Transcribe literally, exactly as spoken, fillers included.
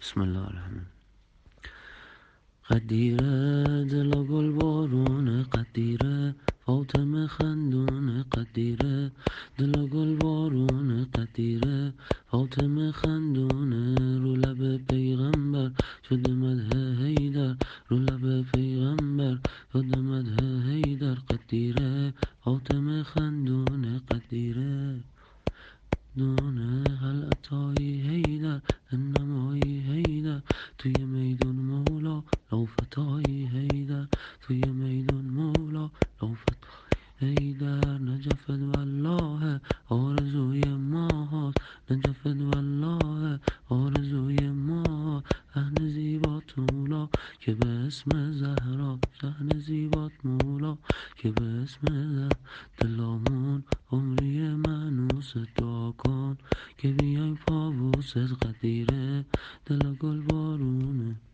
بسم الله الرحمن. قدیره دل و گل بارونه، قدیره فاطمه خندونه، قدیره دل و گل بارونه، قدیره فاطمه خندونه. رو لب پیغمبر شده مدح حیدر، رو لب پیغمبر شده مدح حیدر. قدیره فاطمه خندونه، قدیره دونه هل اتایی حیدر انمایی حیدر. توی میدون مولا لوفتایی حیدر، توی میدون مولا لوفتایی حیدر. نجفت والله آرزوی ما هاست، نجفت والله آرزوی ما. شهن زیبات مولا که به اسم زهرا، شهن زیبات مولا که به اسم زهرا. دلامون عمری منوس دعا کن که بیایم پاووست. قدیره دل گل بارون